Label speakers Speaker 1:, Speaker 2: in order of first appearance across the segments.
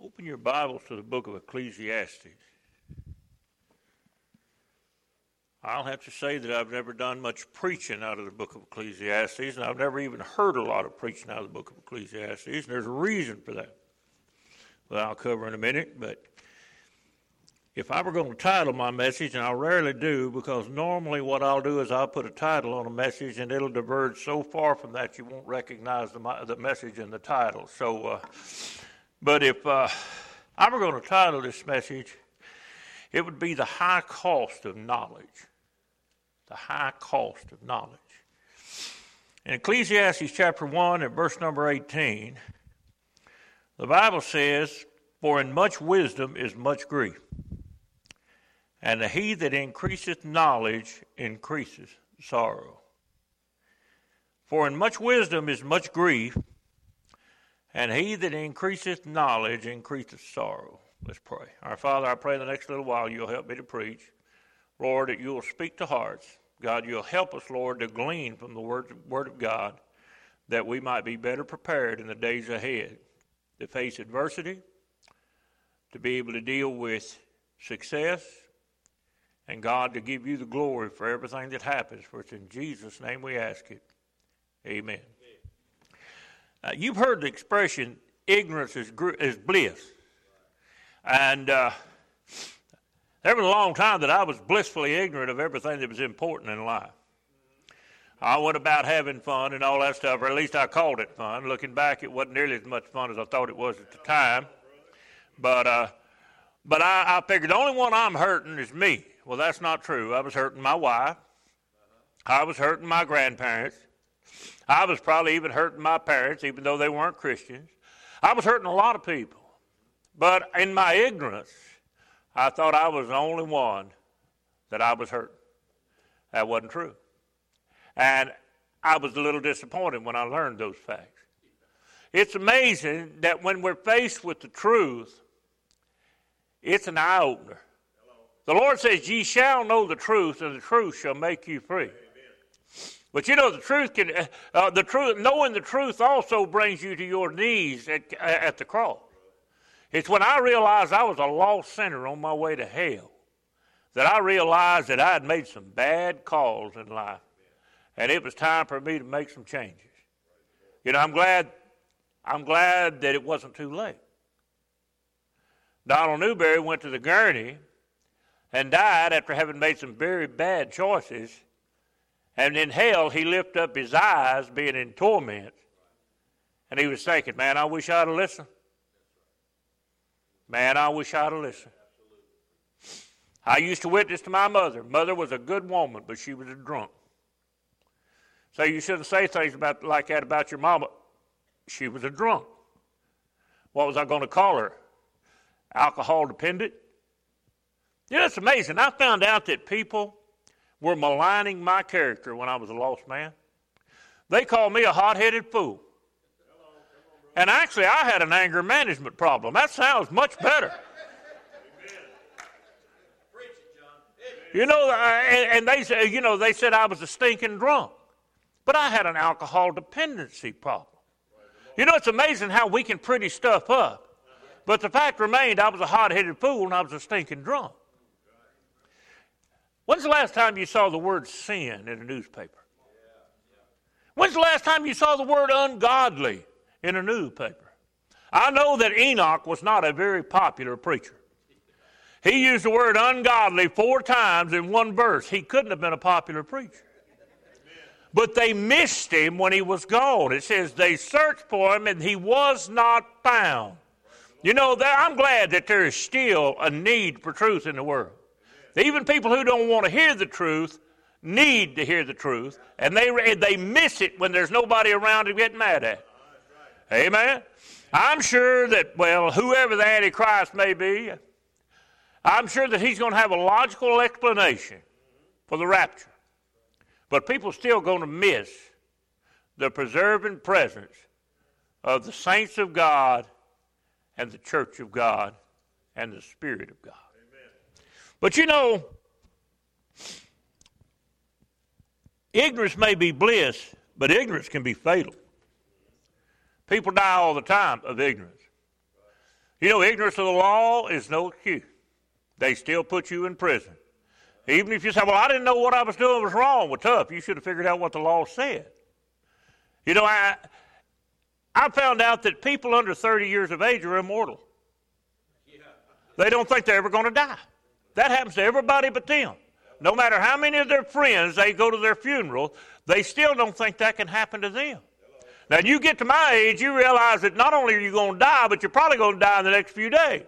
Speaker 1: Open your Bibles to the book of Ecclesiastes. I'll have to say that I've never done much preaching out of the book of Ecclesiastes, and I've never even heard a lot of preaching out of the book of Ecclesiastes, and there's a reason for that. Well, I'll cover in a minute, but if I were going to title my message, and I rarely do, because normally what I'll do is I'll put a title on a message, and it'll diverge so far from that you won't recognize the message in the title. But if I were going to title this message, it would be The High Cost of Knowledge. The High Cost of Knowledge. In Ecclesiastes chapter 1 and verse number 18, the Bible says, "For in much wisdom is much grief, and he that increaseth knowledge increaseth sorrow." For in much wisdom is much grief, and he that increaseth knowledge increaseth sorrow. Let's pray. Our Father, I pray the next little while you'll help me to preach. Lord, that you'll speak to hearts. God, you'll help us, Lord, to glean from the word of God, that we might be better prepared in the days ahead to face adversity, to be able to deal with success, and God, to give you the glory for everything that happens. For it's in Jesus' name we ask it. Amen. You've heard the expression, ignorance is bliss. And there was a long time that I was blissfully ignorant of everything that was important in life. I went about having fun and all that stuff, or at least I called it fun. Looking back, it wasn't nearly as much fun as I thought it was at the time. But I figured the only one I'm hurting is me. Well, that's not true. I was hurting my wife. I was hurting my grandparents. I was probably even hurting my parents, even though they weren't Christians. I was hurting a lot of people. But in my ignorance, I thought I was the only one that I was hurting. That wasn't true. And I was a little disappointed when I learned those facts. It's amazing that when we're faced with the truth, it's an eye-opener. The Lord says, "Ye shall know the truth, and the truth shall make you free." But you know, knowing the truth also brings you to your knees at the cross. It's when I realized I was a lost sinner on my way to hell that I realized that I had made some bad calls in life, and it was time for me to make some changes. You know, I'm glad that it wasn't too late. Donald Newberry went to the gurney and died after having made some very bad choices. And in hell, he lifted up his eyes, being in torment. And he was thinking, man, I wish I'd have listened. Man, I wish I'd have listened. I used to witness to my mother. Mother was a good woman, but she was a drunk. So you shouldn't say things like that about your mama. She was a drunk. What was I going to call her? Alcohol dependent? You know, it's amazing. I found out that people were maligning my character when I was a lost man. They called me a hot-headed fool. And actually, I had an anger management problem. That sounds much better. You know, and they said I was a stinking drunk. But I had an alcohol dependency problem. You know, it's amazing how we can pretty stuff up. But the fact remained, I was a hot-headed fool and I was a stinking drunk. When's the last time you saw the word sin in a newspaper? When's the last time you saw the word ungodly in a newspaper? I know that Enoch was not a very popular preacher. He used the word ungodly 4 times in one verse. He couldn't have been a popular preacher. But they missed him when he was gone. It says they searched for him and he was not found. You know, I'm glad that there is still a need for truth in the world. Even people who don't want to hear the truth need to hear the truth, and they miss it when there's nobody around to get mad at. Amen? I'm sure that, well, whoever the Antichrist may be, I'm sure that he's going to have a logical explanation for the rapture. But people are still going to miss the preserving presence of the saints of God and the church of God and the Spirit of God. But you know, ignorance may be bliss, but ignorance can be fatal. People die all the time of ignorance. You know, ignorance of the law is no excuse. They still put you in prison. Even if you say, well, I didn't know what I was doing was wrong. Well, tough. You should have figured out what the law said. You know, I found out that people under 30 years of age are immortal. They don't think they're ever going to die. That happens to everybody but them. No matter how many of their friends they go to their funeral, they still don't think that can happen to them. Now, you get to my age, you realize that not only are you going to die, but you're probably going to die in the next few days.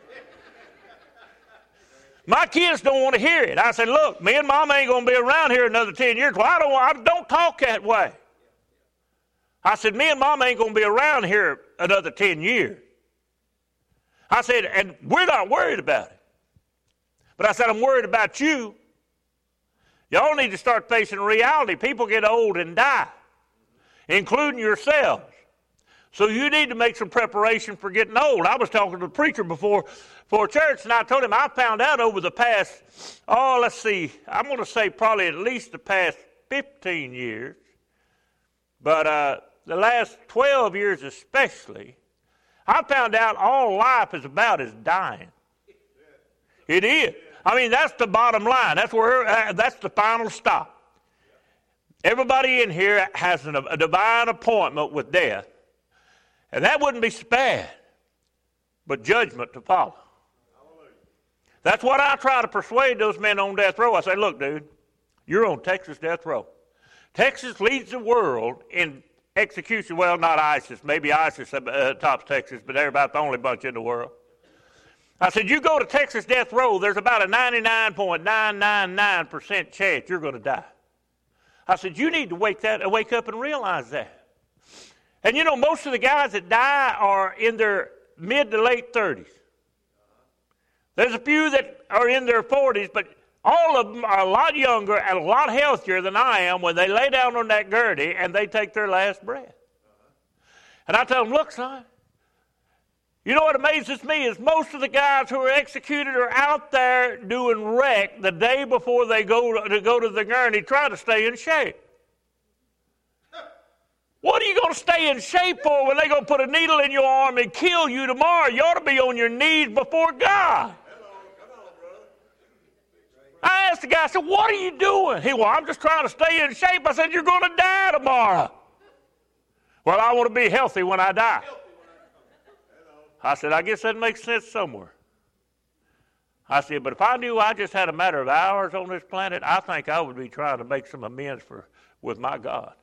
Speaker 1: My kids don't want to hear it. I said, look, me and Mom ain't going to be around here another 10 years. Well, I don't talk that way. I said, me and Mom ain't going to be around here another 10 years. I said, and we're not worried about it. But I said, I'm worried about you. Y'all need to start facing reality. People get old and die, including yourselves. So you need to make some preparation for getting old. I was talking to the preacher before church, and I told him I found out over the past, I'm going to say probably at least the past 15 years, but the last 12 years especially, I found out all life is about is dying. It is. I mean, that's the bottom line. That's the final stop. Everybody in here has a divine appointment with death. And that wouldn't be so bad, but judgment to follow. That's what I try to persuade those men on death row. I say, look, dude, you're on Texas death row. Texas leads the world in execution. Well, not ISIS. Maybe ISIS tops Texas, but they're about the only bunch in the world. I said, you go to Texas death row, there's about a 99.999% chance you're going to die. I said, you need to wake up and realize that. And you know, most of the guys that die are in their mid to late 30s. There's a few that are in their 40s, but all of them are a lot younger and a lot healthier than I am when they lay down on that gurney and they take their last breath. And I tell them, look, son, you know what amazes me is most of the guys who are executed are out there doing rec the day before they go to the gurney, trying to stay in shape. What are you going to stay in shape for when they're going to put a needle in your arm and kill you tomorrow? You ought to be on your knees before God. I asked the guy, I said, what are you doing? I'm just trying to stay in shape. I said, you're going to die tomorrow. Well, I want to be healthy when I die. I said, I guess that makes sense somewhere. I said, but if I knew I just had a matter of hours on this planet, I think I would be trying to make some amends with my God.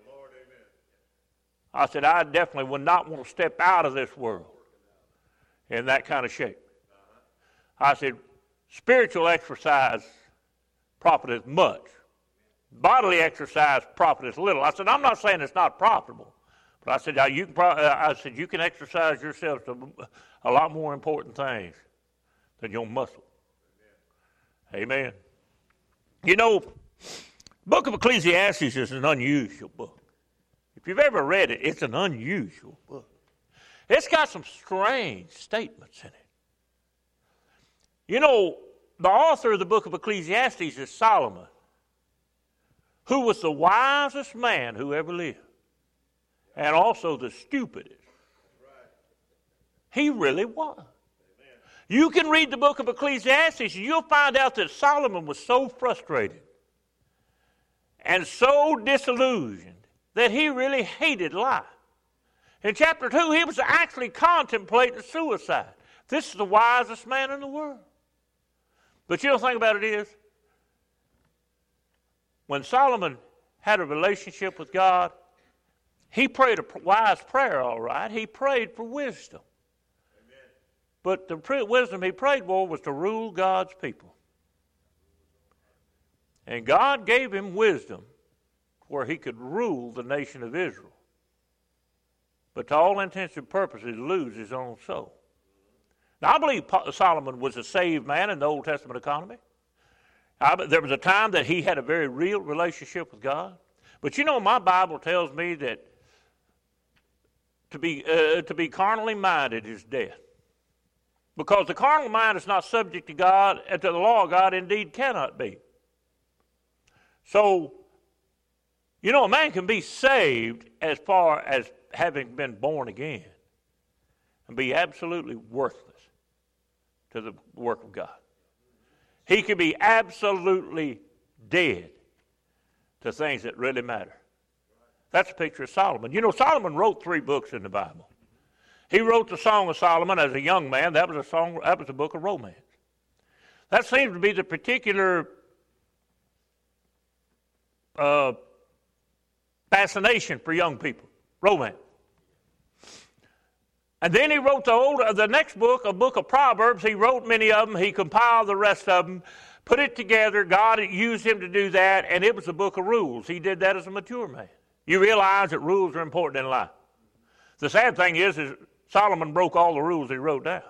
Speaker 1: I said, I definitely would not want to step out of this world in that kind of shape. I said, spiritual exercise profiteth much. Bodily exercise profiteth little. I said, I'm not saying it's not profitable, but I said, you can exercise yourself to a lot more important things than your muscle. Amen. You know, book of Ecclesiastes is an unusual book. If you've ever read it, it's an unusual book. It's got some strange statements in it. You know, the author of the book of Ecclesiastes is Solomon, who was the wisest man who ever lived, and also the stupidest. He really was. You can read the book of Ecclesiastes, and you'll find out that Solomon was so frustrated and so disillusioned that he really hated life. In chapter 2, he was actually contemplating suicide. This is the wisest man in the world. But you know the thing about it is, when Solomon had a relationship with God, he prayed a wise prayer, all right. He prayed for wisdom. Amen. But the wisdom he prayed for was to rule God's people. And God gave him wisdom where he could rule the nation of Israel. But to all intents and purposes, lose his own soul. Now, I believe Solomon was a saved man in the Old Testament economy. There was a time that he had a very real relationship with God. But you know, my Bible tells me that to be carnally minded is death. Because the carnal mind is not subject to God, and to the law of God indeed cannot be. So, you know, a man can be saved as far as having been born again. and be absolutely worthless to the work of God. He could be absolutely dead to things that really matter. That's a picture of Solomon. You know, Solomon wrote 3 books in the Bible. He wrote the Song of Solomon as a young man. That was a book of romance. That seems to be the particular fascination for young people, romance. And then he wrote the next book, a book of Proverbs. He wrote many of them. He compiled the rest of them, put it together. God used him to do that, and it was a book of rules. He did that as a mature man. You realize that rules are important in life. The sad thing is Solomon broke all the rules he wrote down.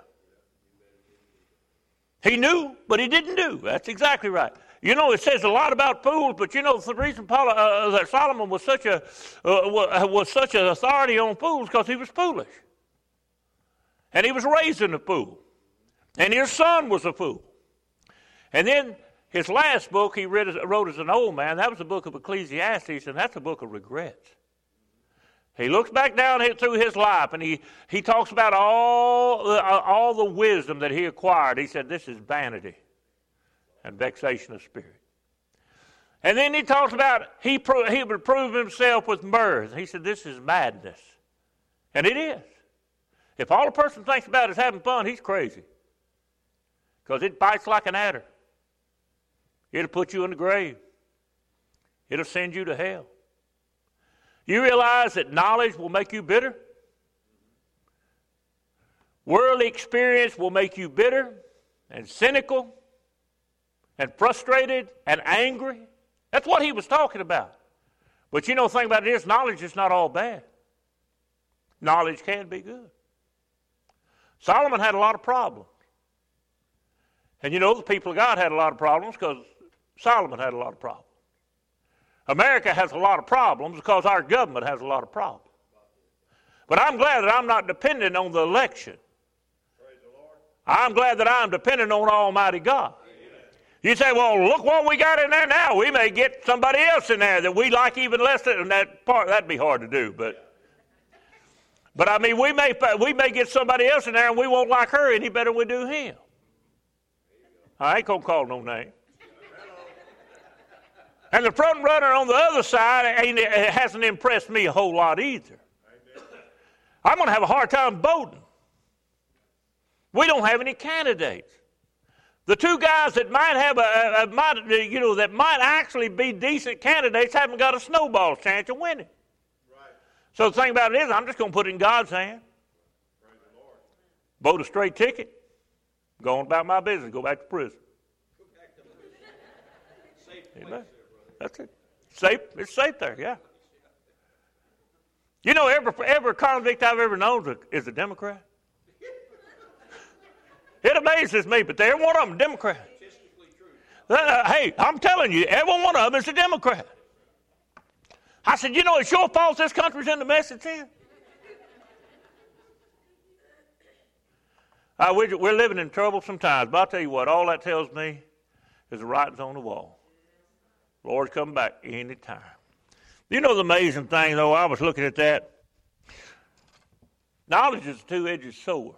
Speaker 1: He knew, but he didn't do. That's exactly right. You know, it says a lot about fools, but you know the reason that Solomon was such an authority on fools because he was foolish. And he was raising a fool. And his son was a fool. And then his last book he wrote as an old man, that was the book of Ecclesiastes, and that's a book of regrets. He looks back down through his life, and he talks about all the wisdom that he acquired. He said, this is vanity and vexation of spirit. And then he talks about he would prove himself with mirth. He said, this is madness. And it is. If all a person thinks about is having fun, he's crazy. Because it bites like an adder. It'll put you in the grave. It'll send you to hell. You realize that knowledge will make you bitter? Worldly experience will make you bitter and cynical and frustrated and angry. That's what he was talking about. But you know the thing about it is knowledge is not all bad. Knowledge can be good. Solomon had a lot of problems. And you know the people of God had a lot of problems because Solomon had a lot of problems. America has a lot of problems because our government has a lot of problems. But I'm glad that I'm not dependent on the election. Praise the Lord. I'm glad that I'm dependent on Almighty God. Amen. You say, well, look what we got in there now. We may get somebody else in there that we like even less than that part. That'd be hard to do, but I mean, we may get somebody else in there and we won't like her any better than we do him. I ain't going to call no name. And the front runner on the other side hasn't impressed me a whole lot either. I'm going to have a hard time voting. We don't have any candidates. The 2 guys that might have that might actually be decent candidates haven't got a snowball chance of winning. So the thing about it is, I'm just going to put it in God's hand. Praise the Lord. Vote a straight ticket. Go on about my business. Go back to prison. Amen. That's it. Safe. It's safe there. Yeah. You know, every convict I've ever known is a Democrat. It amazes me, but every one of them is a Democrat. Hey, I'm telling you, every one of them is a Democrat. I said, you know, it's your fault this country's in the mess it's in. We're living in troublesome times, but I'll tell you what, all that tells me is the writing's on the wall. The Lord's coming back any time. You know the amazing thing, though, I was looking at that. Knowledge is a two-edged sword.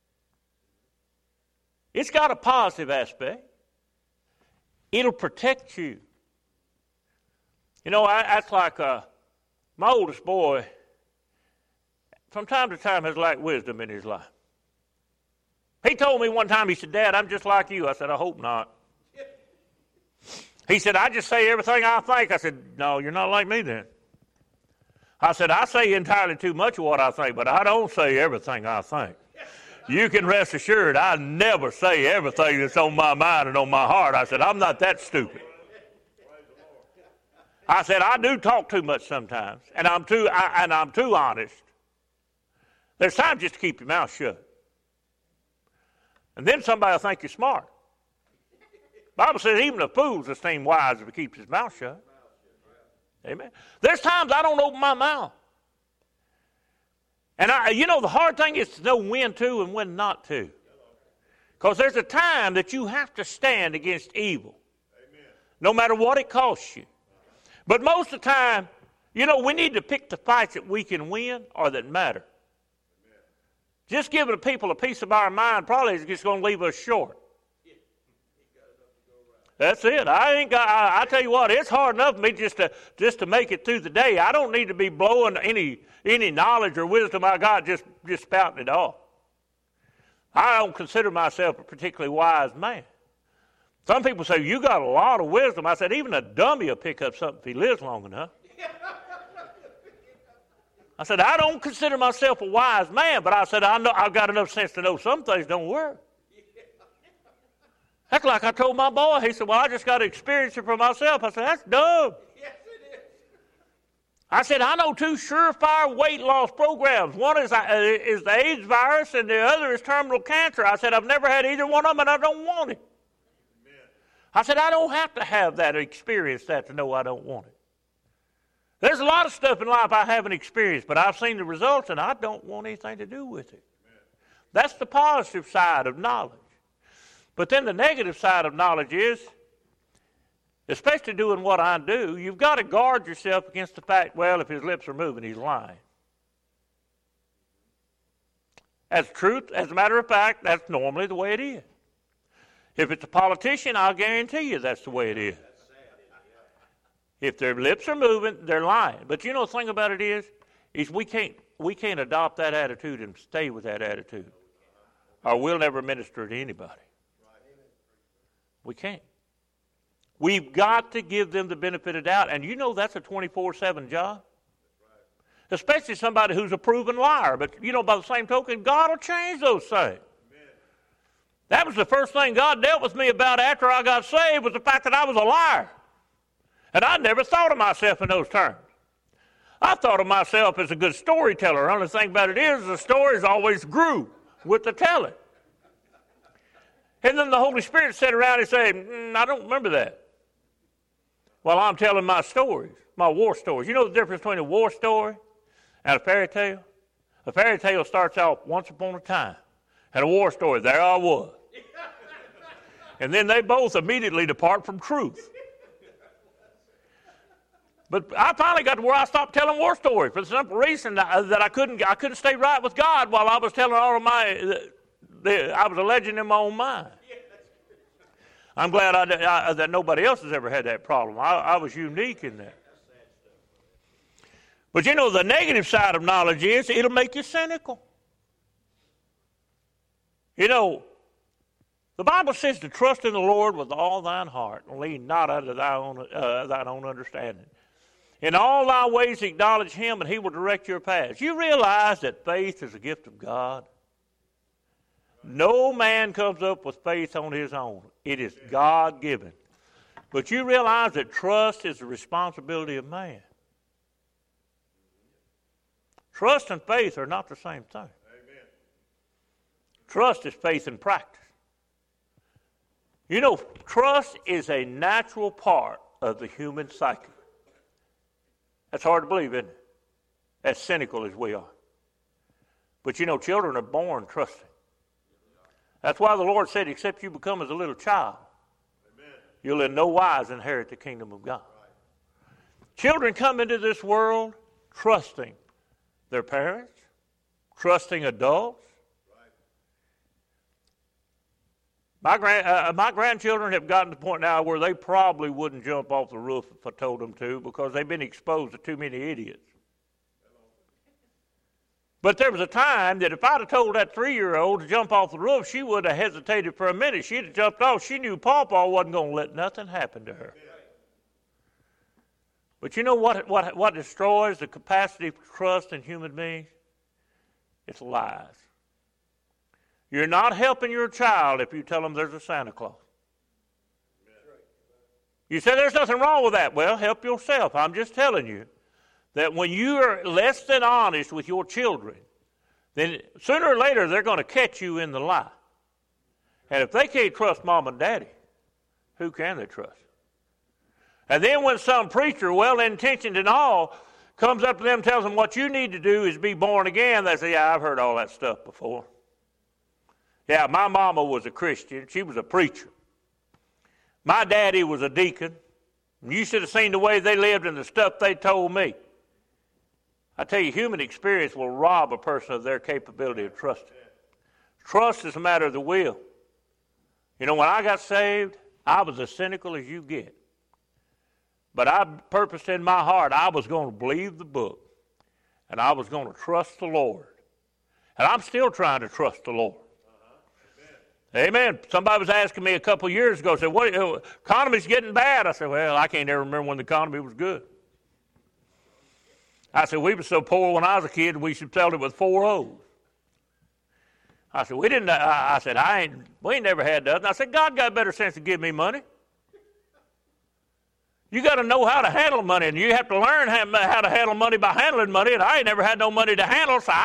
Speaker 1: It's got a positive aspect. It'll protect you. You know, that's like my oldest boy, from time to time, has lacked wisdom in his life. He told me one time, he said, Dad, I'm just like you. I said, I hope not. He said, I just say everything I think. I said, no, you're not like me then. I said, I say entirely too much of what I think, but I don't say everything I think. You can rest assured I never say everything that's on my mind and on my heart. I said, I'm not that stupid. I said, I do talk too much sometimes, and I'm too honest. There's times just to keep your mouth shut. And then somebody will think you're smart. The Bible says even a fool's esteemed wise if he keeps his mouth shut. Amen. There's times I don't open my mouth. And the hard thing is to know when to and when not to. Because there's a time that you have to stand against evil. Amen. No matter what it costs you. But most of the time, we need to pick the fights that we can win or that matter. Amen. Just giving people a piece of our mind probably is just going to leave us short. That's it. I tell you what, it's hard enough for me just to make it through the day. I don't need to be blowing any knowledge or wisdom I got just spouting it off. I don't consider myself a particularly wise man. Some people say, you got a lot of wisdom. I said, even a dummy will pick up something if he lives long enough. I said, I don't consider myself a wise man, but I said, I know I've got enough sense to know some things don't work. That's like I told my boy. He said, well, I just got to experience it for myself. I said, that's dumb.
Speaker 2: Yes, it is.
Speaker 1: I said, I know two surefire weight loss programs. One is the AIDS virus, and the other is terminal cancer. I said, I've never had either one of them, and I don't want it. Amen. I said, I don't have to have that or experience that to know I don't want it. There's a lot of stuff in life I haven't experienced, but I've seen the results, and I don't want anything to do with it. Amen. That's the positive side of knowledge. But then the negative side of knowledge is, especially doing what I do, you've got to guard yourself against the fact, well, if his lips are moving, he's lying. As a matter of fact, that's normally the way it is. If it's a politician, I'll guarantee you that's the way it is. If their lips are moving, they're lying. But you know the thing about it is we can't adopt that attitude and stay with that attitude, or we'll never minister to anybody. We can't. We've got to give them the benefit of doubt, and you know that's a 24/7 job. Especially somebody who's a proven liar. But you know, by the same token, God will change those things. That was the first thing God dealt with me about after I got saved, was the fact that I was a liar. And I never thought of myself in those terms. I thought of myself as a good storyteller. The only thing about it is the stories always grew with the telling. And then the Holy Spirit sat around and said, I don't remember that. Well, I'm telling my stories, my war stories. You know the difference between a war story and a fairy tale? A fairy tale starts out once upon a time. And a war story, there I was. And then they both immediately depart from truth. But I finally got to where I stopped telling war stories for the simple reason that I couldn't stay right with God while I was telling all of I was alleging in my own mind. I'm glad that nobody else has ever had that problem. I was unique in that. But you know, the negative side of knowledge is it'll make you cynical. You know, the Bible says to trust in the Lord with all thine heart and lean not unto thine own understanding. In all thy ways acknowledge him, and he will direct your paths. You realize that faith is a gift of God? No man comes up with faith on his own. It is God-given. But you realize that trust is the responsibility of man. Trust and faith are not the same thing. Amen. Trust is faith in practice. You know, trust is a natural part of the human psyche. That's hard to believe, isn't it? As cynical as we are. But you know, children are born trusting. That's why the Lord said, except you become as a little child, amen, you'll in no wise inherit the kingdom of God. Right. Children come into this world trusting their parents, trusting adults. Right. My grandchildren have gotten to the point now where they probably wouldn't jump off the roof if I told them to, because they've been exposed to too many idiots. But there was a time that if I'd have told that 3-year-old to jump off the roof, she would have hesitated for a minute. She'd have jumped off. She knew Pawpaw wasn't going to let nothing happen to her. But you know what destroys the capacity for trust in human beings? It's lies. You're not helping your child if you tell them there's a Santa Claus. You say there's nothing wrong with that. Well, help yourself. I'm just telling you that when you are less than honest with your children, then sooner or later they're going to catch you in the lie. And if they can't trust mom and daddy, who can they trust? And then when some preacher, well-intentioned and all, comes up to them and tells them what you need to do is be born again, they say, yeah, I've heard all that stuff before. Yeah, my mama was a Christian. She was a preacher. My daddy was a deacon. You should have seen the way they lived and the stuff they told me. I tell you, human experience will rob a person of their capability of trusting. Trust is a matter of the will. You know, when I got saved, I was as cynical as you get. But I purposed in my heart I was going to believe the book, and I was going to trust the Lord. And I'm still trying to trust the Lord. Amen. Somebody was asking me a couple of years ago, said, "What? Economy's getting bad." I said, "Well, I can't ever remember when the economy was good." I said, "We were so poor when I was a kid, we spelled it with 4 O's." I said, we ain't never had nothing. I said, God got better sense to give me money. You got to know how to handle money, and you have to learn how to handle money by handling money, and I ain't never had no money to handle, so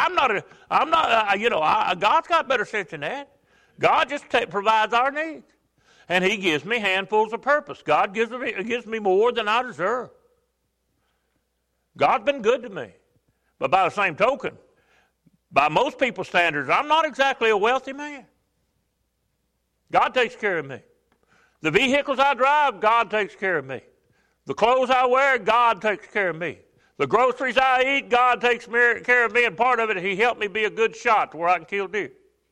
Speaker 1: God's got better sense than that. God just provides our needs, and he gives me handfuls of purpose. God gives me more than I deserve. God's been good to me. But by the same token, by most people's standards, I'm not exactly a wealthy man. God takes care of me. The vehicles I drive, God takes care of me. The clothes I wear, God takes care of me. The groceries I eat, God takes care of me, and part of it, he helped me be a good shot to where I can kill deer.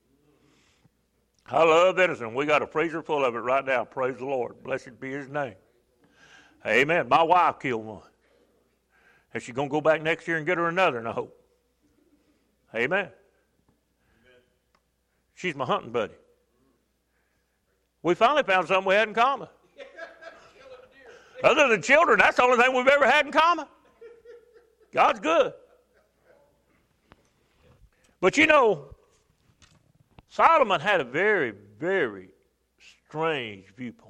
Speaker 1: I love venison. We got a freezer full of it right now. Praise the Lord. Blessed be his name. Amen. My wife killed one. And she's going to go back next year and get her another, and I hope. Amen. She's my hunting buddy. We finally found something we had in common. Other than children, that's the only thing we've ever had in common. God's good. But you know, Solomon had a very, very strange viewpoint.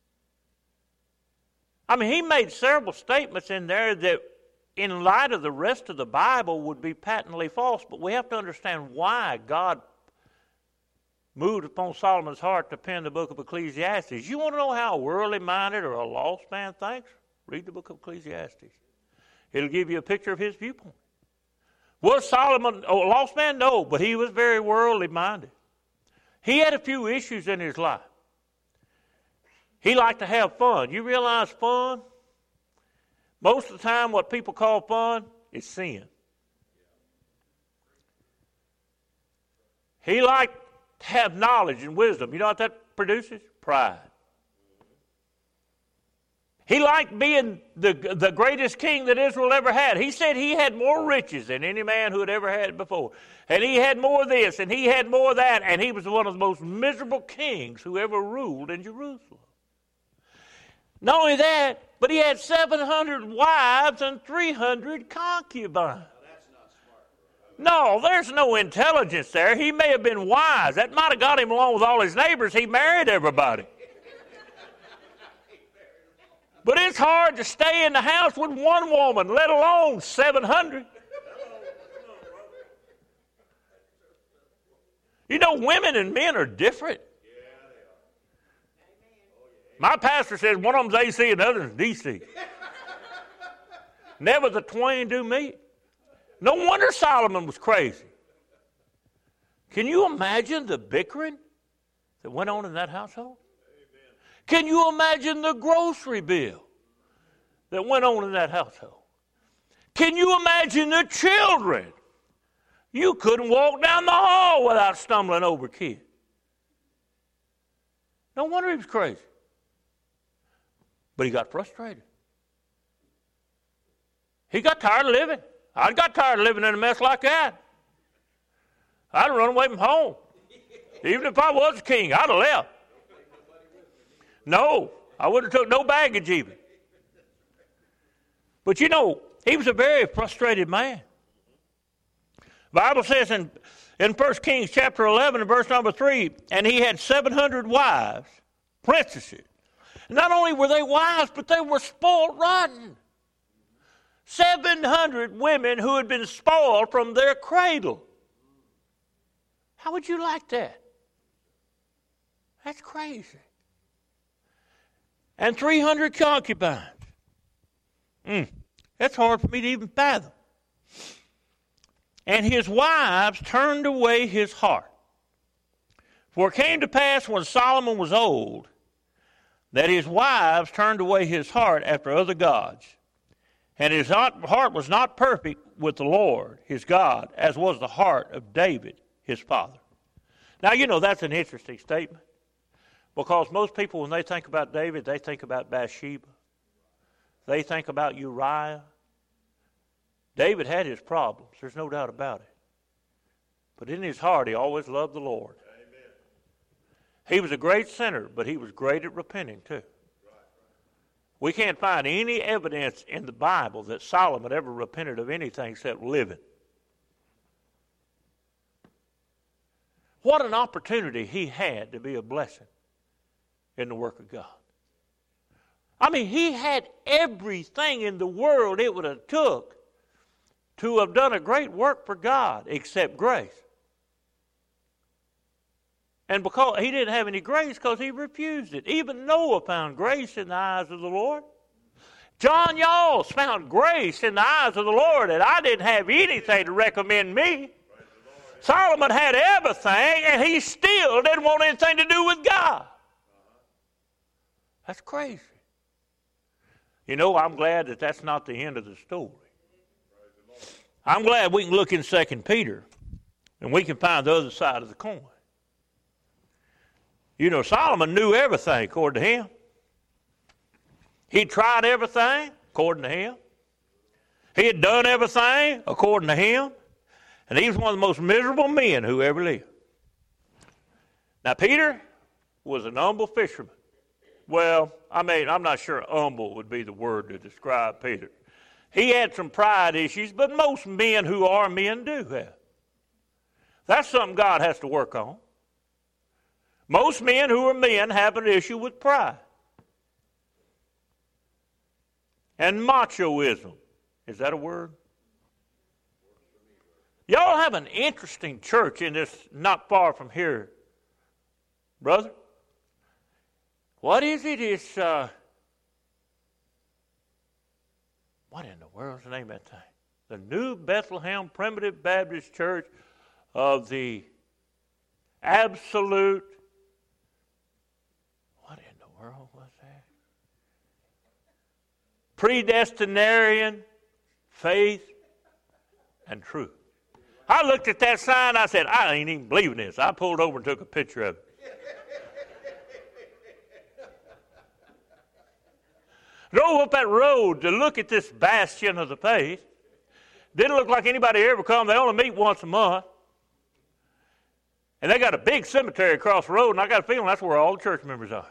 Speaker 1: I mean, he made several statements in there that, in light of the rest of the Bible, would be patently false, but we have to understand why God moved upon Solomon's heart to pen the book of Ecclesiastes. You want to know how a worldly minded or a lost man thinks? Read the book of Ecclesiastes. It'll give you a picture of his viewpoint. Was Solomon a lost man? No, but he was very worldly minded. He had a few issues in his life. He liked to have fun. You realize fun? Most of the time, what people call fun is sin. He liked to have knowledge and wisdom. You know what that produces? Pride. He liked being the greatest king that Israel ever had. He said he had more riches than any man who had ever had it before. And he had more of this, and he had more of that, and he was one of the most miserable kings who ever ruled in Jerusalem. Not only that, but he had 700 wives and 300 concubines. No, there's no intelligence there. He may have been wise. That might have got him along with all his neighbors. He married everybody. But it's hard to stay in the house with one woman, let alone 700. You know, women and men are different. My pastor says one of them's AC and the other's DC. Never the twain do meet. No wonder Solomon was crazy. Can you imagine the bickering that went on in that household? Can you imagine the grocery bill that went on in that household? Can you imagine the children? You couldn't walk down the hall without stumbling over kids. No wonder he was crazy. But he got frustrated. He got tired of living. I got tired of living in a mess like that. I'd have run away from home. Even if I was a king, I'd have left. No, I wouldn't have took no baggage even. But you know, he was a very frustrated man. The Bible says in 1 Kings chapter 11 and verse number 3, and he had 700 wives, princesses. Not only were they wives, but they were spoiled rotten. 700 women who had been spoiled from their cradle. How would you like that? That's crazy. And 300 concubines. That's hard for me to even fathom. And his wives turned away his heart. For it came to pass when Solomon was old, that his wives turned away his heart after other gods, And his heart was not perfect with the Lord, his God, as was the heart of David, his father. Now, you know, that's an interesting statement. Because most people, when they think about David, they think about Bathsheba. They think about Uriah. David had his problems. There's no doubt about it. But in his heart, he always loved the Lord. Amen. He was a great sinner, but he was great at repenting too. We can't find any evidence in the Bible that Solomon ever repented of anything except living. What an opportunity he had to be a blessing in the work of God. I mean, he had everything in the world it would have took to have done a great work for God except grace. And because he didn't have any grace because he refused it. Even Noah found grace in the eyes of the Lord. John Yawls found grace in the eyes of the Lord, and I didn't have anything to recommend me. Solomon had everything, and he still didn't want anything to do with God. That's crazy. You know, I'm glad that that's not the end of the story. I'm glad we can look in 2 Peter, and we can find the other side of the coin. You know, Solomon knew everything according to him. He tried everything according to him. He had done everything according to him. And he was one of the most miserable men who ever lived. Now, Peter was an humble fisherman. Well, I'm not sure humble would be the word to describe Peter. He had some pride issues, but most men who are men do have. That's something God has to work on. Most men who are men have an issue with pride. And machoism. Is that a word? Y'all have an interesting church in this, not far from here, brother. What is it? It's, what in the world's the name of that thing? The New Bethlehem Primitive Baptist Church of the Absolute, what in the world was that? Predestinarian Faith and Truth. I looked at that sign, I said, I ain't even believing this. I pulled over and took a picture of it. Drove up that road to look at this bastion of the faith. Didn't look like anybody ever come. They only meet once a month. And they got a big cemetery across the road, and I got a feeling that's where all the church members are.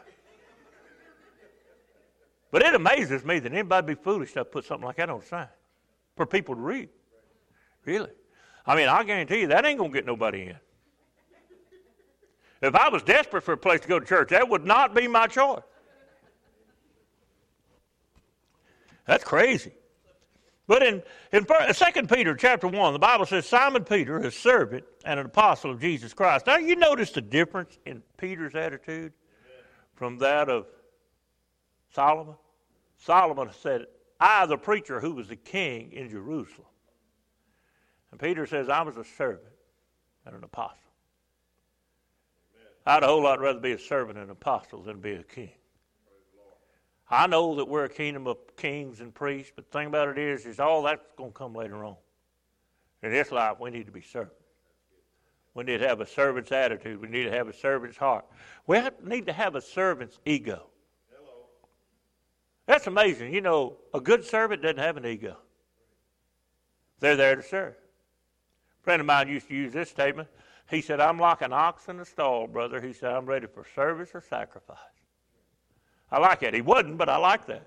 Speaker 1: But it amazes me that anybody be foolish enough to put something like that on a sign for people to read. Really. I mean, I guarantee you that ain't going to get nobody in. If I was desperate for a place to go to church, that would not be my choice. That's crazy. But in 2 Peter chapter 1, the Bible says, Simon Peter, a servant and an apostle of Jesus Christ. Now, you notice the difference in Peter's attitude from that of Solomon? Solomon said, I, the preacher who was the king in Jerusalem. And Peter says, I was a servant and an apostle. I'd a whole lot rather be a servant and an apostle than be a king. I know that we're a kingdom of kings and priests, but the thing about it is all that's going to come later on. In this life, we need to be servants. We need to have a servant's attitude. We need to have a servant's heart. We need to have a servant's ego. Hello. That's amazing. You know, a good servant doesn't have an ego. They're there to serve. A friend of mine used to use this statement. He said, I'm like an ox in a stall, brother. He said, I'm ready for service or sacrifice. I like that. He wasn't, but I like that.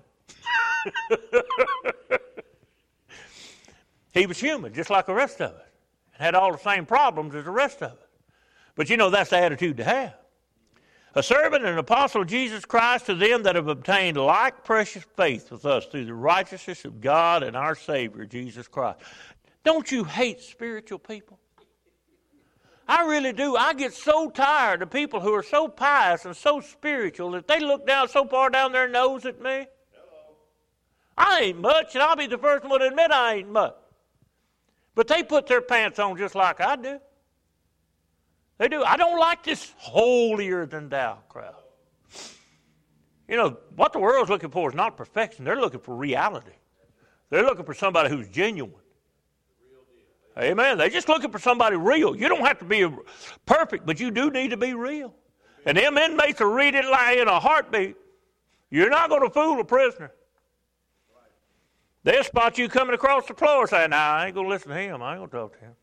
Speaker 1: He was human, just like the rest of us, and had all the same problems as the rest of us. But you know, that's the attitude to have. A servant and an apostle of Jesus Christ to them that have obtained like precious faith with us through the righteousness of God and our Savior, Jesus Christ. Don't you hate spiritual people? I really do. I get so tired of people who are so pious and so spiritual that they look down so far down their nose at me. Hello. I ain't much, and I'll be the first one to admit I ain't much. But they put their pants on just like I do. They do. I don't like this holier-than-thou crowd. You know, what the world's looking for is not perfection. They're looking for reality. They're looking for somebody who's genuine. Amen. They're just looking for somebody real. You don't have to be perfect, but you do need to be real. And them inmates will read it like in a heartbeat. You're not going to fool a prisoner. They'll spot you coming across the floor and say, "Nah, I ain't going to listen to him. I ain't going to talk to him."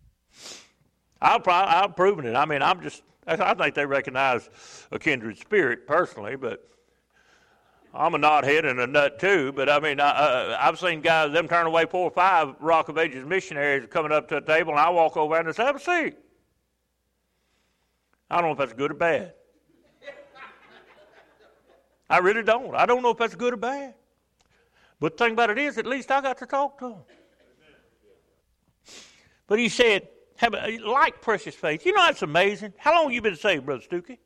Speaker 1: I've proven it. I mean, I think they recognize a kindred spirit personally, but I'm a knothead and a nut too. But I mean, I've seen guys, them turn away 4 or 5 Rock of Ages missionaries coming up to a table, and I walk over and say, "Have a seat." I don't know if that's good or bad. I really don't. I don't know if that's good or bad. But the thing about it is, at least I got to talk to them. But he said, like precious faith. You know, that's amazing. How long have you been saved, Brother Stuckey?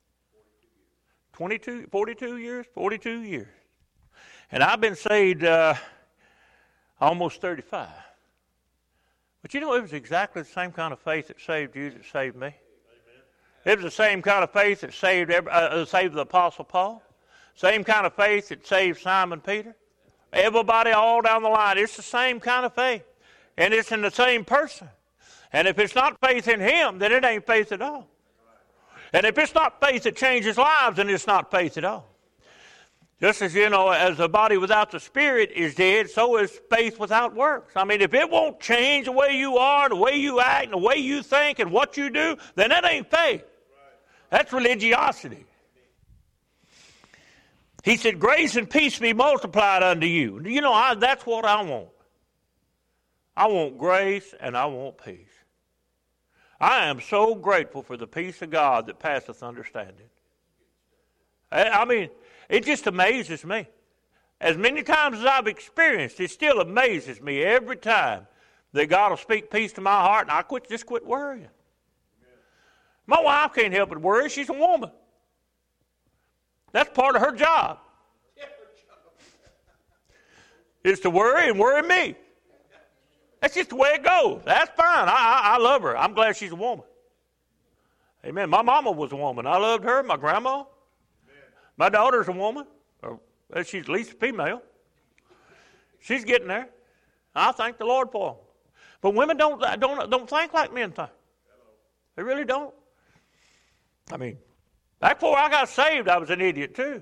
Speaker 1: 42 years? 42 years. And I've been saved almost 35. But you know, it was exactly the same kind of faith that saved you that saved me. It was the same kind of faith that saved the Apostle Paul. Same kind of faith that saved Simon Peter. Everybody all down the line. It's the same kind of faith. And it's in the same person. And if it's not faith in him, then it ain't faith at all. And if it's not faith that changes lives, then it's not faith at all. Just as, you know, as the body without the spirit is dead, so is faith without works. I mean, if it won't change the way you are, the way you act, and the way you think, and what you do, then that ain't faith. That's religiosity. He said, "Grace and peace be multiplied unto you." You know, that's what I want. I want grace and I want peace. I am so grateful for the peace of God that passeth understanding. I mean, it just amazes me. As many times as I've experienced, it still amazes me every time that God will speak peace to my heart and I just quit worrying. My wife can't help but worry. She's a woman. That's part of her job. Is to worry and worry me. That's just the way it goes. That's fine. I love her. I'm glad she's a woman. Amen. My mama was a woman. I loved her. My grandma. Amen. My daughter's a woman. Or she's at least female. She's getting there. I thank the Lord for them. But women don't think like men think. They really don't. I mean, back before I got saved, I was an idiot too.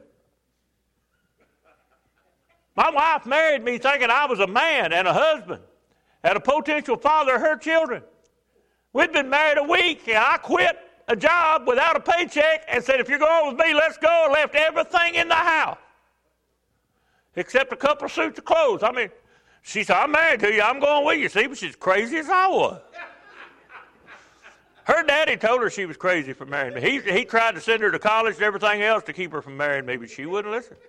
Speaker 1: My wife married me thinking I was a man and a husband and a potential father of her children. We'd been married a week, and I quit a job without a paycheck and said, "If you're going with me, let's go," and left everything in the house except a couple of suits of clothes. I mean, she said, "I'm married to you. I'm going with you." See, but she's crazy as I was. Her daddy told her she was crazy for marrying me. He tried to send her to college and everything else to keep her from marrying me, but she wouldn't listen.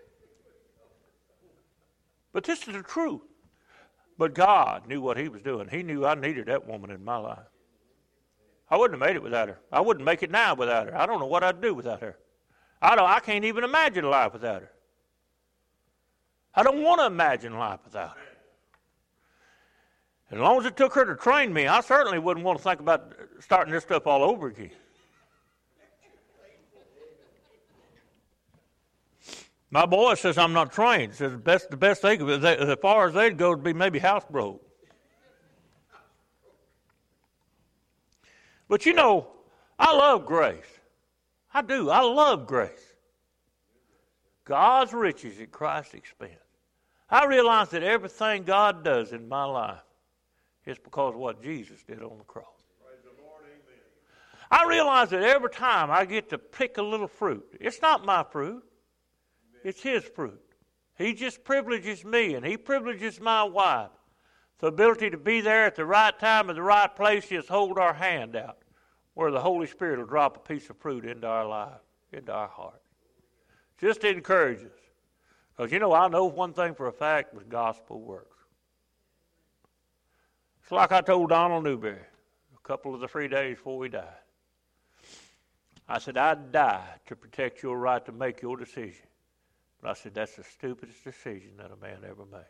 Speaker 1: But this is the truth. But God knew what he was doing. He knew I needed that woman in my life. I wouldn't have made it without her. I wouldn't make it now without her. I don't know what I'd do without her. I can't even imagine life without her. I don't want to imagine life without her. As long as it took her to train me, I certainly wouldn't want to think about starting this stuff all over again. My boy says I'm not trained. Says the best they could, as far as they'd go, would be maybe housebroke. But you know, I love grace. I do. I love grace. God's riches at Christ's expense. I realize that everything God does in my life is because of what Jesus did on the cross. Praise the Lord, amen. I realize that every time I get to pick a little fruit, it's not my fruit. It's his fruit. He just privileges me, and he privileges my wife. The ability to be there at the right time and the right place, just hold our hand out, where the Holy Spirit will drop a piece of fruit into our life, into our heart. Just to encourage us. Because, you know, I know one thing for a fact, the gospel works. It's like I told Donald Newberry a couple of the 3 days before we died. I said, "I'd die to protect your right to make your decision." But I said, "That's the stupidest decision that a man ever made."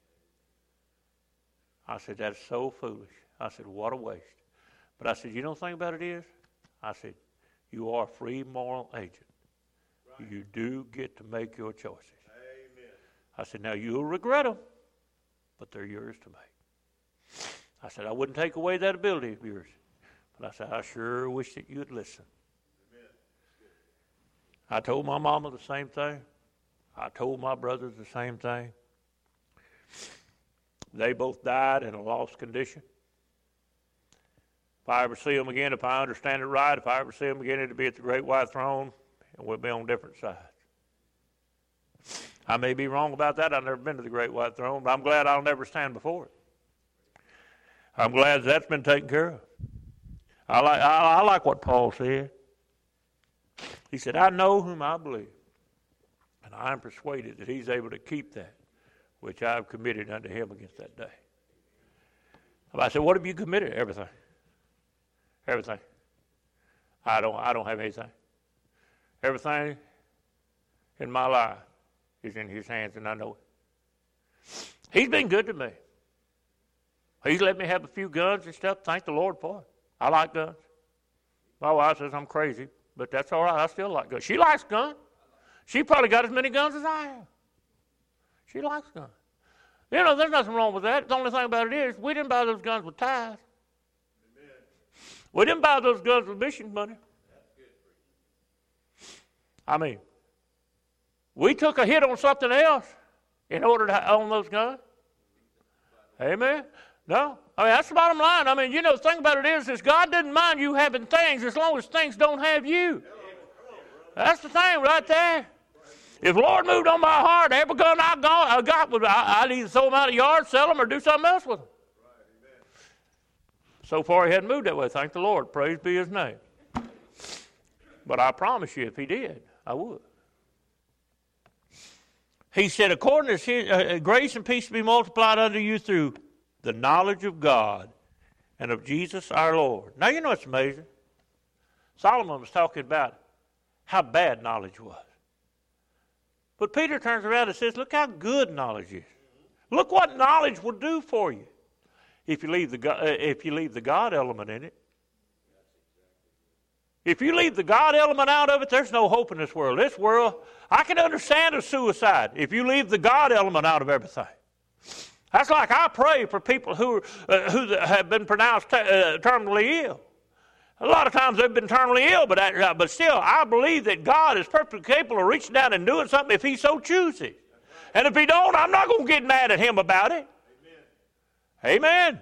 Speaker 1: I said, "That's so foolish." I said, "What a waste." But I said, "You know the thing about it is?" I said, "You are a free moral agent. Right. You do get to make your choices." Amen. I said, "Now you'll regret them. but they're yours to make. I said, I wouldn't take away that ability of yours. But I said, I sure wish that you'd listen. I told my mama the same thing. I told my brothers the same thing. They both died in a lost condition. If I ever see them again, if I understand it right, if I ever see them again, it'll be at the Great White Throne, and we'll be on different sides. I may be wrong about that. I've never been to the Great White Throne, but I'm glad I'll never stand before it. I'm glad that's been taken care of. I like what Paul said. He said, I know whom I believe, and I am persuaded that he's able to keep that which I have committed unto him against that day. I said, what have you committed? Everything. Everything. I don't have anything. Everything in my life is in his hands, and I know it. He's been good to me. He's let me have a few guns and stuff. Thank the Lord for it. I like guns. My wife says I'm crazy, but that's all right. I still like guns. She likes guns. She probably got as many guns as I have. She likes guns. You know, there's nothing wrong with that. The only thing about it is we didn't buy those guns with tithes. We didn't buy those guns with mission money. I mean, we took a hit on something else in order to own those guns. Amen? No. I mean, that's the bottom line. I mean, you know, the thing about it is God doesn't mind you having things as long as things don't have you. That's the thing right there. If the Lord moved on my heart, every gun I got, I'd either throw them out of the yard, sell them, or do something else with them. So far, he hadn't moved that way. Thank the Lord. Praise be his name. But I promise you, if he did, I would. He said, according to his grace and peace to be multiplied unto you through the knowledge of God and of Jesus our Lord. Now, you know it's amazing. Solomon was talking about how bad knowledge was. But Peter turns around and says, look how good knowledge is. Look what knowledge will do for you if you leave the God element in it. If you leave the God element out of it, there's no hope in this world. This world, I can understand a suicide if you leave the God element out of everything. That's like I pray for people who have been pronounced terminally ill. A lot of times they've been terminally ill, but still, I believe that God is perfectly capable of reaching down and doing something if he so chooses. And if he don't, I'm not going to get mad at him about it. Amen.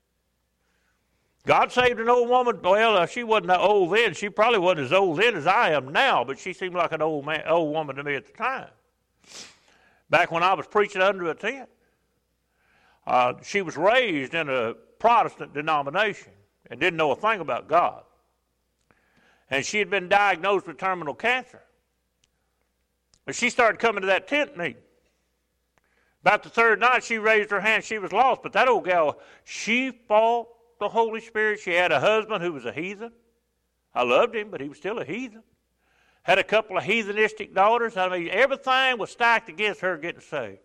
Speaker 1: God saved an old woman. Well, she wasn't that old then. She probably wasn't as old then as I am now, but she seemed like an old woman to me at the time. Back when I was preaching under a tent. She was raised in a Protestant denomination and didn't know a thing about God. And she had been diagnosed with terminal cancer. But she started coming to that tent meeting. About the third night, she raised her hand. She was lost. But that old gal, she fought the Holy Spirit. She had a husband who was a heathen. I loved him, but he was still a heathen. Had a couple of heathenistic daughters. I mean, everything was stacked against her getting saved.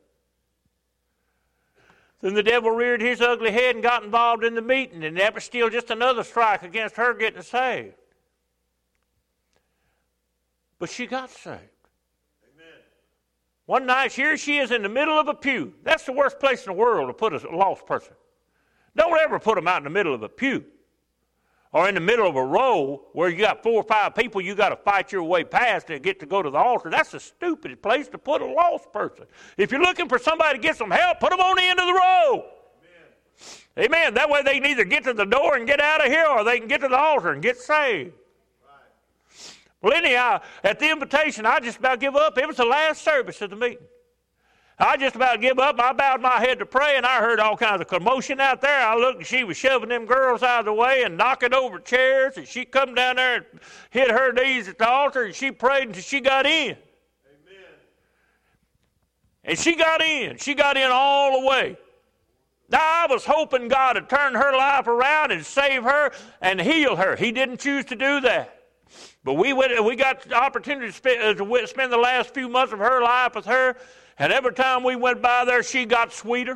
Speaker 1: Then the devil reared his ugly head and got involved in the meeting, and that was still just another strike against her getting saved. But she got saved. Amen. One night, here she is in the middle of a pew. That's the worst place in the world to put a lost person. Don't ever put them out in the middle of a pew or in the middle of a row where you got 4 or 5 people you got to fight your way past to get to go to the altar. That's the stupidest place to put a lost person. If you're looking for somebody to get some help, put them on the end of the row. Amen. Amen. That way they can either get to the door and get out of here, or they can get to the altar and get saved. Right. Well, anyhow, at the invitation, I just about give up. It was the last service of the meeting. I just about give up. I bowed my head to pray, and I heard all kinds of commotion out there. I looked, and she was shoving them girls out of the way and knocking over chairs, and she come down there and hit her knees at the altar, and she prayed until she got in. Amen. And she got in. She got in all the way. Now, I was hoping God would turn her life around and save her and heal her. He didn't choose to do that. But we got the opportunity to spend the last few months of her life with her. And every time we went by there, she got sweeter.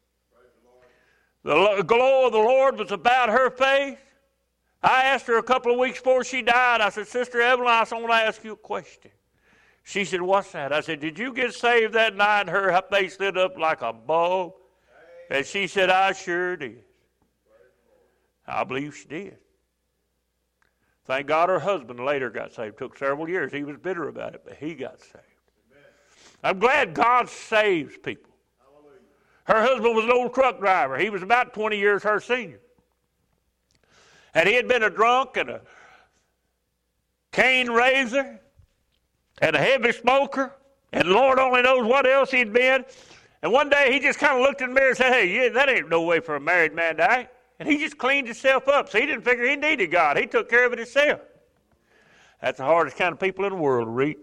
Speaker 1: The glow of the Lord was about her face. I asked her a couple of weeks before she died, I said, Sister Evelyn, I want to ask you a question. She said, what's that? I said, did you get saved that night? And her face lit up like a bulb. And she said, I sure did. I believe she did. Thank God her husband later got saved. It took several years. He was bitter about it, but he got saved. I'm glad God saves people. Her husband was an old truck driver. He was about 20 years her senior. And he had been a drunk and a cane raiser and a heavy smoker, and Lord only knows what else he'd been. And one day he just kind of looked in the mirror and said, hey, yeah, that ain't no way for a married man to act. And he just cleaned himself up. So he didn't figure he needed God. He took care of it himself. That's the hardest kind of people in the world to reach.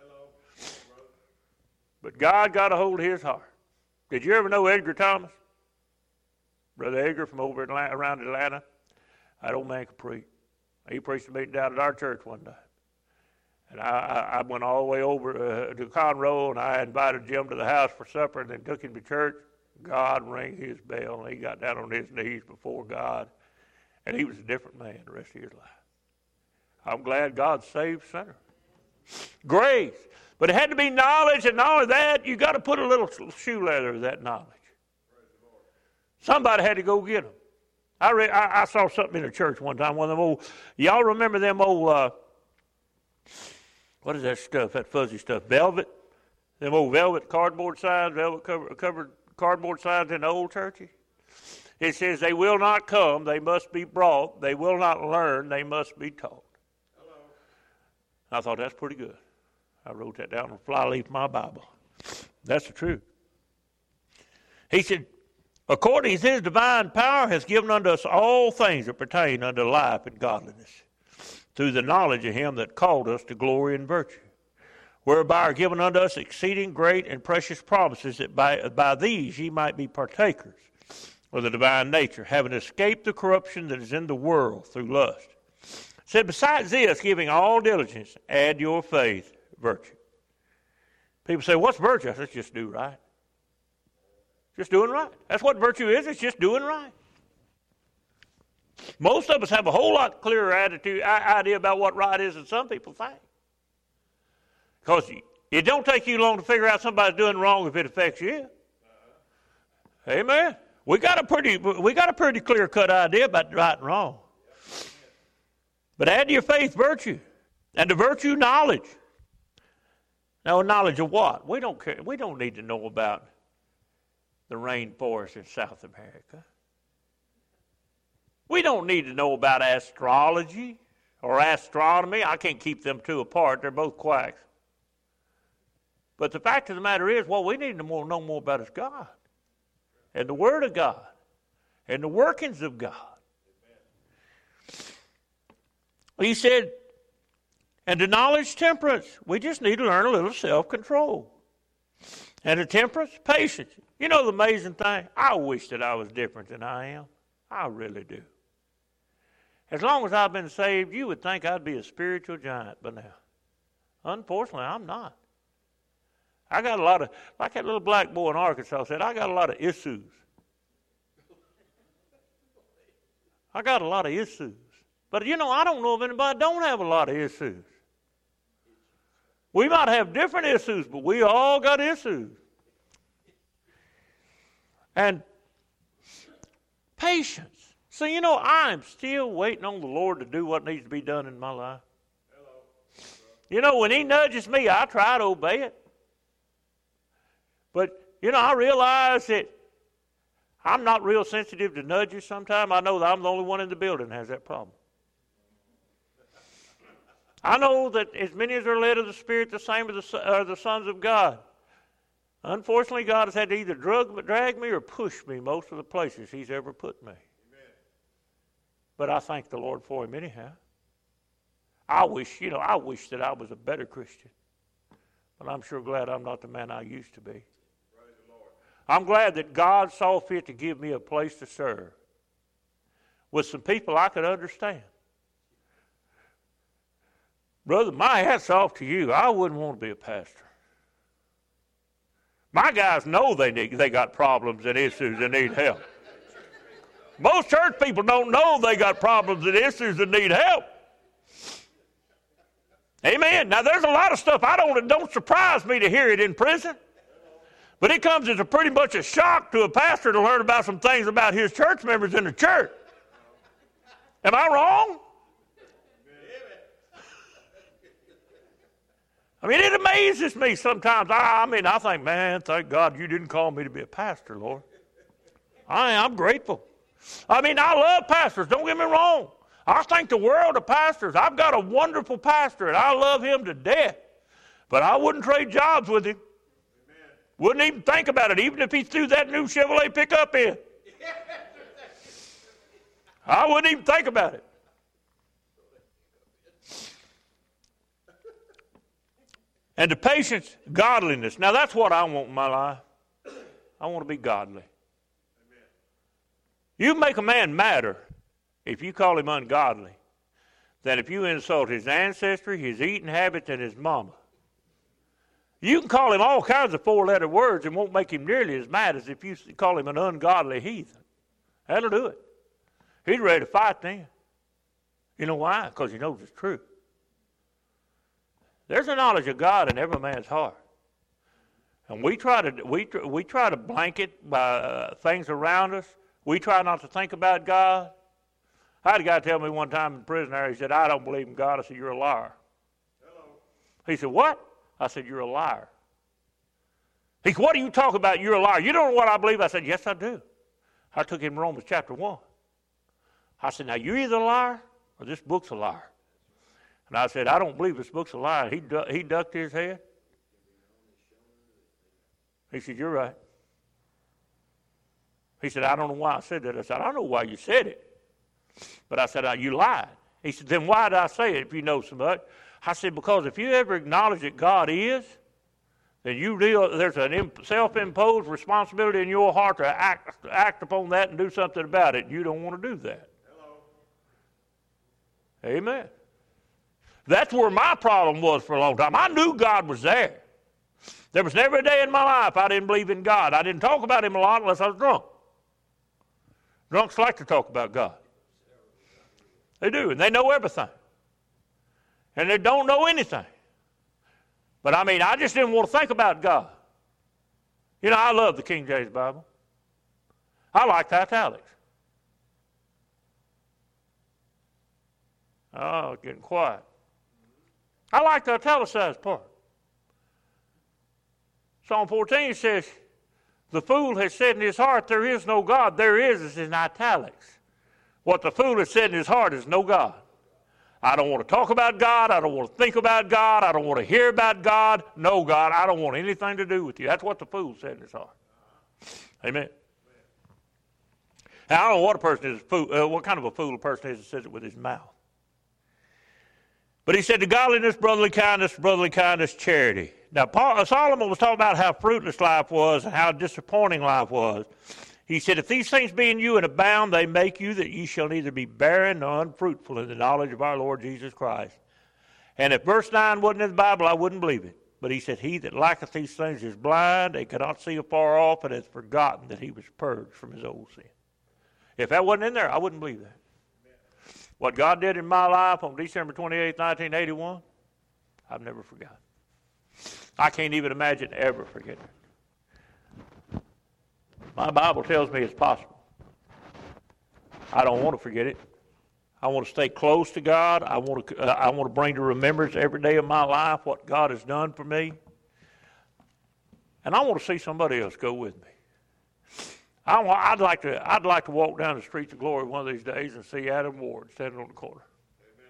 Speaker 1: But God got a hold of his heart. Did you ever know Edgar Thomas? Brother Edgar from over around Atlanta. That old man could preach. He preached a meeting down at our church one day. And I went all the way over to Conroe, and I invited Jim to the house for supper and then took him to church. God rang his bell, and he got down on his knees before God. And he was a different man the rest of his life. I'm glad God saved sinners. Grace. But it had to be knowledge, and not only that, you got to put a little shoe leather of that knowledge. Somebody had to go get them. I saw something in a church one time, one of them old, y'all remember them old, what is that stuff, that fuzzy stuff, velvet? Them old velvet cardboard signs, velvet covered cardboard signs in the old churches? It says, they will not come, they must be brought. They will not learn, they must be taught. Hello. I thought that's pretty good. I wrote that down on the flyleaf of my Bible. That's the truth. He said, according to his divine power has given unto us all things that pertain unto life and godliness, through the knowledge of him that called us to glory and virtue, whereby are given unto us exceeding great and precious promises, that by these ye might be partakers of the divine nature, having escaped the corruption that is in the world through lust. It said, besides this, giving all diligence, add your faith, virtue. People say, what's virtue? I said, just do right. Just doing right. That's what virtue is. It's just doing right. Most of us have a whole lot clearer idea about what right is than some people think. Because it don't take you long to figure out somebody's doing wrong if it affects you. Amen. We got a pretty clear-cut idea about right and wrong. But add to your faith virtue, and to virtue knowledge. Now, knowledge of what? We don't care. We don't need to know about the rainforest in South America. We don't need to know about astrology or astronomy. I can't keep them two apart. They're both quacks. But the fact of the matter is, what we need to know more about is God and the Word of God and the workings of God. He said, and to knowledge, temperance. We just need to learn a little self-control. And to temperance, patience. You know the amazing thing? I wish that I was different than I am. I really do. As long as I've been saved, you would think I'd be a spiritual giant by now. Unfortunately, I'm not. I got a lot of, like that little black boy in Arkansas said, I got a lot of issues. I got a lot of issues. But, you know, I don't know of anybody that don't have a lot of issues. We might have different issues, but we all got issues. And patience. So, you know, I'm still waiting on the Lord to do what needs to be done in my life. Hello. You know, when he nudges me, I try to obey it. But, you know, I realize that I'm not real sensitive to nudges sometimes. I know that I'm the only one in the building that has that problem. I know that as many as are led of the Spirit, the same are the sons of God. Unfortunately, God has had to either drag me or push me most of the places he's ever put me. Amen. But I thank the Lord for him anyhow. I wish that I was a better Christian. But I'm sure glad I'm not the man I used to be. Praise the Lord. I'm glad that God saw fit to give me a place to serve with some people I could understand. Brother, my hat's off to you. I wouldn't want to be a pastor. My guys know they got problems and issues and need help. Most church people don't know they got problems and issues and need help. Amen. Now, there's a lot of stuff don't surprise me to hear it in prison. But it comes as a pretty much a shock to a pastor to learn about some things about his church members in the church. Am I wrong? I mean, it amazes me sometimes. I think, man, thank God you didn't call me to be a pastor, Lord. I'm grateful. I mean, I love pastors. Don't get me wrong. I think the world of pastors. I've got a wonderful pastor, and I love him to death. But I wouldn't trade jobs with him. Amen. Wouldn't even think about it, even if he threw that new Chevrolet pickup in. I wouldn't even think about it. And the patience, godliness. Now, that's what I want in my life. I want to be godly. Amen. You make a man madder if you call him ungodly than if you insult his ancestry, his eating habits, and his mama. You can call him all kinds of four-letter words and won't make him nearly as mad as if you call him an ungodly heathen. That'll do it. He's ready to fight then. You know why? Because he knows it's true. There's a knowledge of God in every man's heart. And we try to blanket by things around us. We try not to think about God. I had a guy tell me one time in prison there, he said, I don't believe in God. I said, you're a liar. Hello. He said, what? I said, you're a liar. He said, what do you talk about? You're a liar. You don't know what I believe? I said, yes, I do. I took him to Romans chapter 1. I said, now you're either a liar or this book's a liar. And I said, I don't believe this book's a lie. He ducked his head. He said, you're right. He said, I don't know why I said that. I said, I don't know why you said it. But I said, you lied. He said, then why did I say it if you know so much? I said, because if you ever acknowledge that God is, then there's a self-imposed responsibility in your heart to act upon that and do something about it. You don't want to do that. Hello. Amen. That's where my problem was for a long time. I knew God was there. There was never a day in my life I didn't believe in God. I didn't talk about him a lot unless I was drunk. Drunks like to talk about God. They do, and they know everything. And they don't know anything. But I mean, I just didn't want to think about God. You know, I love the King James Bible. I like the italics. Oh, it's getting quiet. I like the italicized part. Psalm 14 says, the fool has said in his heart, there is no God. There is in italics. What the fool has said in his heart is no God. I don't want to talk about God. I don't want to think about God. I don't want to hear about God. No God. I don't want anything to do with you. That's what the fool said in his heart. Amen. Now, I don't know what a person is, what kind of a fool a person is that says it with his mouth. But he said, to godliness, brotherly kindness, charity. Now, Solomon was talking about how fruitless life was and how disappointing life was. He said, if these things be in you and abound, they make you that ye shall neither be barren nor unfruitful in the knowledge of our Lord Jesus Christ. And if verse 9 wasn't in the Bible, I wouldn't believe it. But he said, he that lacketh these things is blind, and cannot see afar off, and hath forgotten that he was purged from his old sin. If that wasn't in there, I wouldn't believe that. What God did in my life on December 28, 1981, I've never forgotten. I can't even imagine ever forgetting it. My Bible tells me it's possible. I don't want to forget it. I want to stay close to God. I want to bring to remembrance every day of my life what God has done for me. And I want to see somebody else go with me. I'd like to walk down the streets of glory one of these days and see Adam Ward standing on the corner. Amen.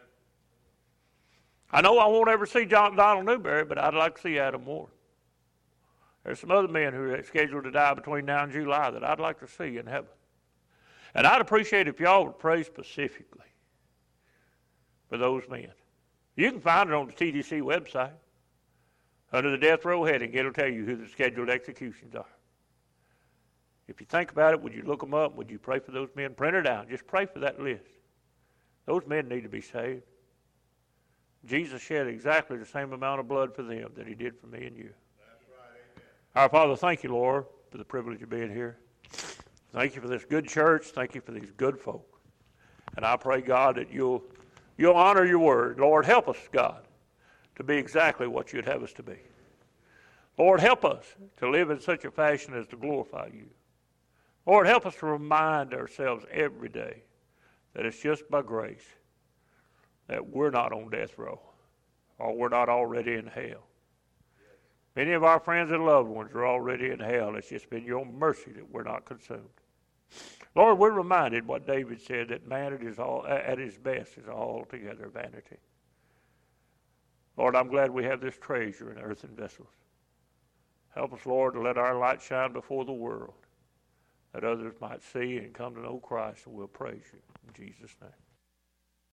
Speaker 1: I know I won't ever see Donald Newberry, but I'd like to see Adam Ward. There's some other men who are scheduled to die between now and July that I'd like to see in heaven. And I'd appreciate if y'all would pray specifically for those men. You can find it on the TDC website under the death row heading. It'll tell you who the scheduled executions are. If you think about it, would you look them up? Would you pray for those men? Print it out. Just pray for that list. Those men need to be saved. Jesus shed exactly the same amount of blood for them that he did for me and you. That's right. Amen. Our Father, thank you, Lord, for the privilege of being here. Thank you for this good church. Thank you for these good folk. And I pray, God, that you'll honor your word. Lord, help us, God, to be exactly what you'd have us to be. Lord, help us to live in such a fashion as to glorify you. Lord, help us to remind ourselves every day that it's just by grace that we're not on death row, or we're not already in hell. Many of our friends and loved ones are already in hell. It's just been your mercy that we're not consumed. Lord, we're reminded what David said, that man at his best is altogether vanity. Lord, I'm glad we have this treasure in earthen vessels. Help us, Lord, to let our light shine before the world, that others might see and come to know Christ, and we'll praise you. In Jesus' name.